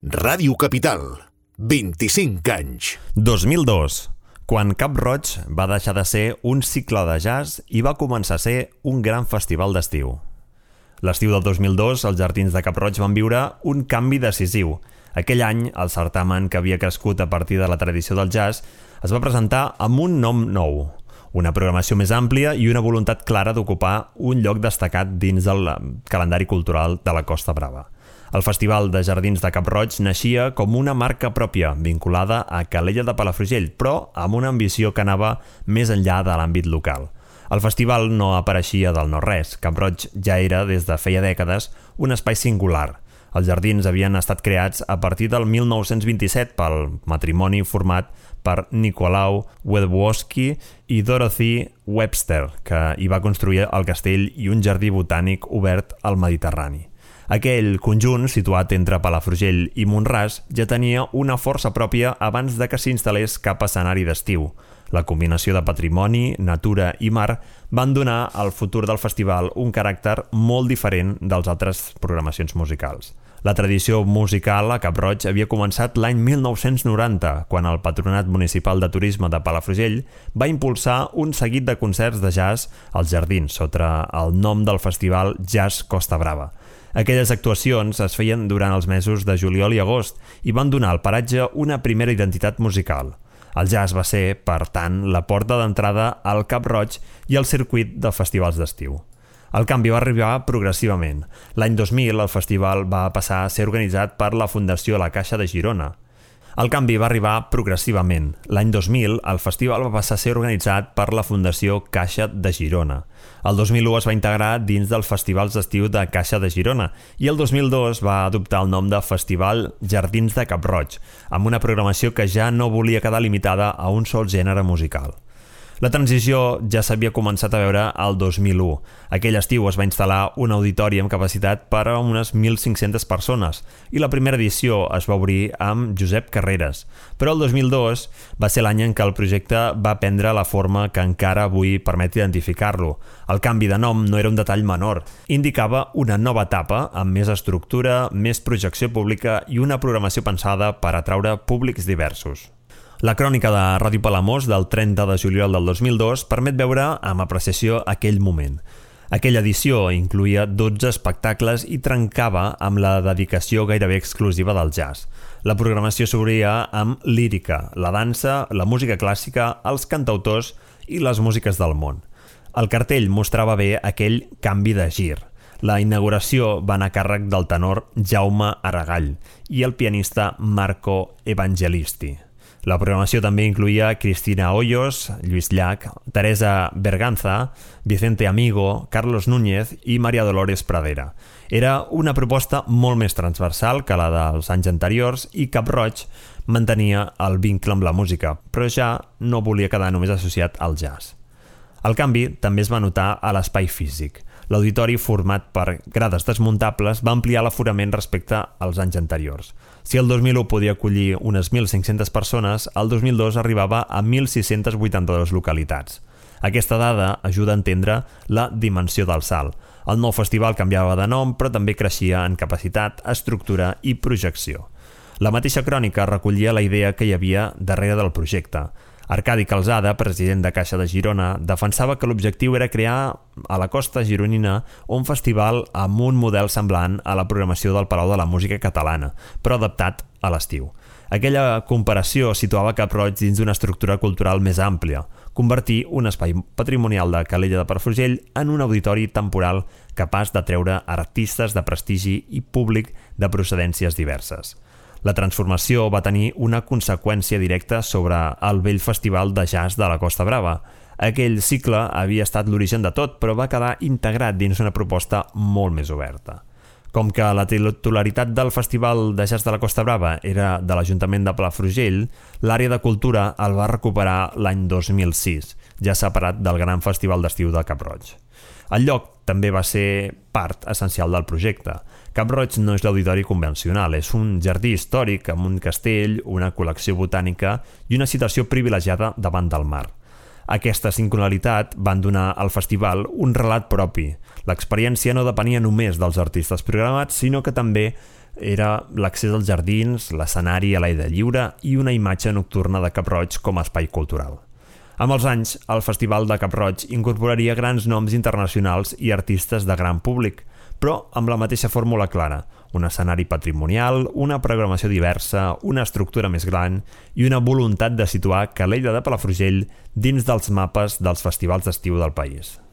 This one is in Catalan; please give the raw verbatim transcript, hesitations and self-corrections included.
Ràdio Capital, vint-i-cinc anys. dos mil dos, quan Cap Roig va deixar de ser un cicle de jazz i va començar a ser un gran festival d'estiu. L'estiu del dos mil dos, els Jardins de Cap Roig van viure un canvi decisiu. Aquell any, el certamen, que havia crescut a partir de la tradició del jazz, es va presentar amb un nom nou, una programació més àmplia i una voluntat clara d'ocupar un lloc destacat dins del calendari cultural de la Costa Brava. El Festival de Jardins de Cap Roig naixia com una marca pròpia vinculada a Calella de Palafrugell, però amb una ambició que anava més enllà de l'àmbit local. El festival no apareixia del no-res. Cap Roig ja era, des de feia dècades, un espai singular. Els jardins havien estat creats a partir del mil nou-cents vint-i-set pel matrimoni format per Nicolau Wedwosky i Dorothy Webster, que hi va construir el castell i un jardí botànic obert al Mediterrani. Aquell conjunt, situat entre Palafrugell i Mont-ras, ja tenia una força pròpia abans de que s'instal·lés cap escenari d'estiu. La combinació de patrimoni, natura i mar van donar al futur del festival un caràcter molt diferent dels altres programacions musicals. La tradició musical a Cap Roig havia començat l'any mil nou-cents noranta, quan el Patronat Municipal de Turisme de Palafrugell va impulsar un seguit de concerts de jazz als jardins, sota el nom del festival Jazz Costa Brava. Aquelles actuacions es feien durant els mesos de juliol i agost i van donar al paratge una primera identitat musical. El jazz va ser, per tant, la porta d'entrada al Cap Roig i al circuit de festivals d'estiu. El canvi va arribar progressivament. L'any dos mil el festival va passar a ser organitzat per la Fundació La Caixa de Girona. El canvi va arribar progressivament. L'any dos mil el festival va passar a ser organitzat per la Fundació Caixa de Girona. El dos mil u es va integrar dins dels festivals d'estiu de Caixa de Girona i el dos mil dos va adoptar el nom de Festival Jardins de Cap Roig, amb una programació que ja no volia quedar limitada a un sol gènere musical. La transició ja s'havia començat a veure al dos mil u. Aquell estiu es va instal·lar un auditori amb capacitat per a unes mil cinc-centes persones i la primera edició es va obrir amb Josep Carreras. Però el dos mil dos va ser l'any en què el projecte va prendre la forma que encara avui permet identificar-lo. El canvi de nom no era un detall menor. Indicava una nova etapa amb més estructura, més projecció pública i una programació pensada per atraure públics diversos. La crònica de Ràdio Palamós del trenta de juliol del dos mil dos permet veure amb apreciació aquell moment. Aquella edició incluïa dotze espectacles i trencava amb la dedicació gairebé exclusiva del jazz. La programació s'obria amb lírica, la dansa, la música clàssica, els cantautors i les músiques del món. El cartell mostrava bé aquell canvi de gir. La inauguració va anar a càrrec del tenor Jaume Aragall i el pianista Marco Evangelisti. La programació també incluïa Cristina Hoyos, Lluís Llach, Teresa Berganza, Vicente Amigo, Carlos Núñez i Maria Dolores Pradera. Era una proposta molt més transversal que la dels anys anteriors i Cap Roig mantenia el vincle amb la música, però ja no volia quedar només associat al jazz. El canvi també es va notar a l'espai físic. L'auditori, format per grades desmuntables, va ampliar l'aforament respecte als anys anteriors. Si el dos mil u podia acollir unes mil cinc-centes persones, el dos mil dos arribava a mil sis-cents vuitanta-dues localitats. Aquesta dada ajuda a entendre la dimensió del salt. El nou festival canviava de nom, però també creixia en capacitat, estructura i projecció. La mateixa crònica recollia la idea que hi havia darrere del projecte. Arcadi Calzada, president de Caixa de Girona, defensava que l'objectiu era crear a la costa gironina un festival amb un model semblant a la programació del Palau de la Música Catalana, però adaptat a l'estiu. Aquella comparació situava Cap Roig dins d'una estructura cultural més àmplia, convertir un espai patrimonial de Calella de Palafrugell en un auditori temporal capaç d'atreure artistes de prestigi i públic de procedències diverses. La transformació va tenir una conseqüència directa sobre el vell festival de jazz de la Costa Brava. Aquell cicle havia estat l'origen de tot, però va quedar integrat dins una proposta molt més oberta. Com que la titularitat del Festival de Jazz de la Costa Brava era de l'Ajuntament de Palafrugell, l'àrea de cultura el va recuperar l'any dos mil sis, ja separat del gran festival d'estiu de Cap Roig. El lloc també va ser part essencial del projecte. Cap Roig no és l'auditori convencional, és un jardí històric amb un castell, una col·lecció botànica i una situació privilegiada davant del mar. Aquesta singularitat van donar al festival un relat propi. L'experiència no depenia només dels artistes programats, sinó que també era l'accés als jardins, l'escenari a l'aire lliure i una imatge nocturna de Cap-roig com a espai cultural. Amb els anys, el Festival de Cap-roig incorporaria grans noms internacionals i artistes de gran públic, però amb la mateixa fórmula clara: un escenari patrimonial, una programació diversa, una estructura més gran i una voluntat de situar Calella de Palafrugell dins dels mapes dels festivals d'estiu del país.